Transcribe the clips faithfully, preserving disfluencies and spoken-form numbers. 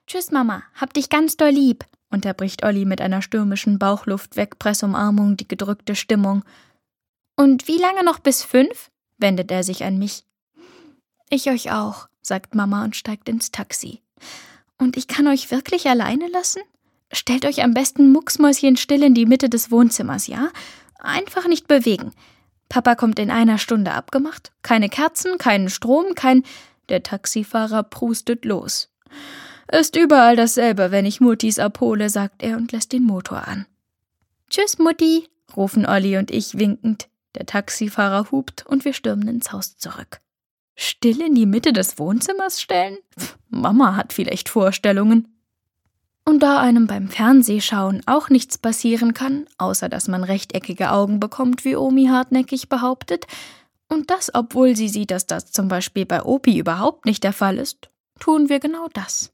»Tschüss, Mama, hab dich ganz doll lieb«, unterbricht Olli mit einer stürmischen Bauchluft-Wegpressumarmung die gedrückte Stimmung. »Und wie lange noch bis fünf?« wendet er sich an mich. »Ich euch auch«, sagt Mama und steigt ins Taxi. »Und ich kann euch wirklich alleine lassen? Stellt euch am besten mucksmäuschenstill in die Mitte des Wohnzimmers, ja? Einfach nicht bewegen. Papa kommt in einer Stunde, abgemacht. Keine Kerzen, keinen Strom, kein...« Der Taxifahrer prustet los. »Ist überall dasselbe, wenn ich Muttis abhole«, sagt er und lässt den Motor an. »Tschüss, Mutti«, rufen Olli und ich winkend. Der Taxifahrer hupt und wir stürmen ins Haus zurück. Still in die Mitte des Wohnzimmers stellen? Pff, Mama hat vielleicht Vorstellungen. Und da einem beim Fernsehschauen auch nichts passieren kann, außer dass man rechteckige Augen bekommt, wie Omi hartnäckig behauptet, und das, obwohl sie sieht, dass das zum Beispiel bei Opi überhaupt nicht der Fall ist, tun wir genau das.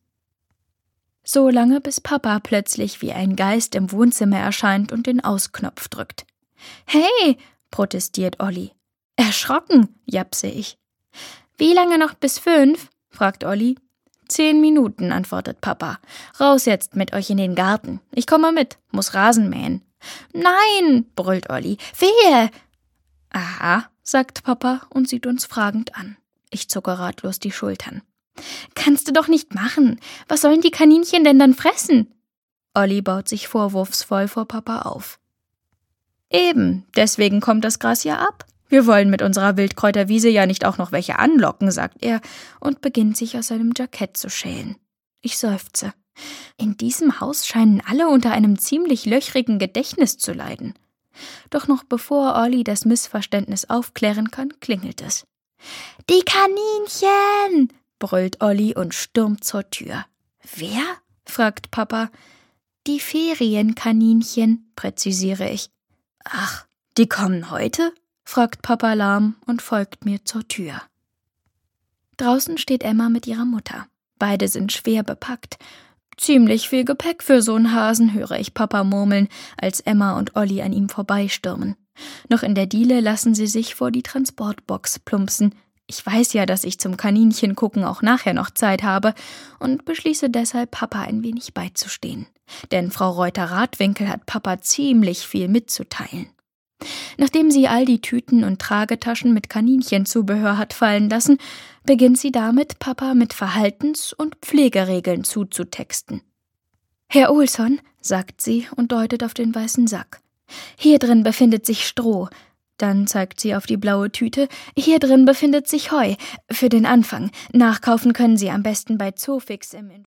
So lange, bis Papa plötzlich wie ein Geist im Wohnzimmer erscheint und den Ausknopf drückt. »Hey«, protestiert Olli. »Erschrocken«, japse ich. »Wie lange noch bis fünf?« fragt Olli. »Zehn Minuten«, antwortet Papa. »Raus jetzt mit euch in den Garten. Ich komme mit, muss Rasen mähen.« »Nein«, brüllt Olli. »Wehe!« »Aha«, sagt Papa und sieht uns fragend an. Ich zucke ratlos die Schultern. »Kannst du doch nicht machen. Was sollen die Kaninchen denn dann fressen?« Olli baut sich vorwurfsvoll vor Papa auf. »Eben, deswegen kommt das Gras ja ab. Wir wollen mit unserer Wildkräuterwiese ja nicht auch noch welche anlocken«, sagt er und beginnt sich aus seinem Jackett zu schälen. Ich seufze. In diesem Haus scheinen alle unter einem ziemlich löchrigen Gedächtnis zu leiden. Doch noch bevor Olli das Missverständnis aufklären kann, klingelt es. »Die Kaninchen«, brüllt Olli und stürmt zur Tür. »Wer?« fragt Papa. »Die Ferienkaninchen«, präzisiere ich. »Ach, die kommen heute?« fragt Papa lahm und folgt mir zur Tür. Draußen steht Emma mit ihrer Mutter. Beide sind schwer bepackt. »Ziemlich viel Gepäck für so einen Hasen«, höre ich Papa murmeln, als Emma und Olli an ihm vorbeistürmen. Noch in der Diele lassen sie sich vor die Transportbox plumpsen. Ich weiß ja, dass ich zum Kaninchengucken auch nachher noch Zeit habe und beschließe deshalb, Papa ein wenig beizustehen. Denn Frau Reuter-Radwinkel hat Papa ziemlich viel mitzuteilen. Nachdem sie all die Tüten und Tragetaschen mit Kaninchenzubehör hat fallen lassen, beginnt sie damit, Papa mit Verhaltens- und Pflegeregeln zuzutexten. »Herr Olsson«, sagt sie und deutet auf den weißen Sack. »Hier drin befindet sich Stroh.« Dann zeigt sie auf die blaue Tüte. »Hier drin befindet sich Heu. Für den Anfang. Nachkaufen können Sie am besten bei Zoofix im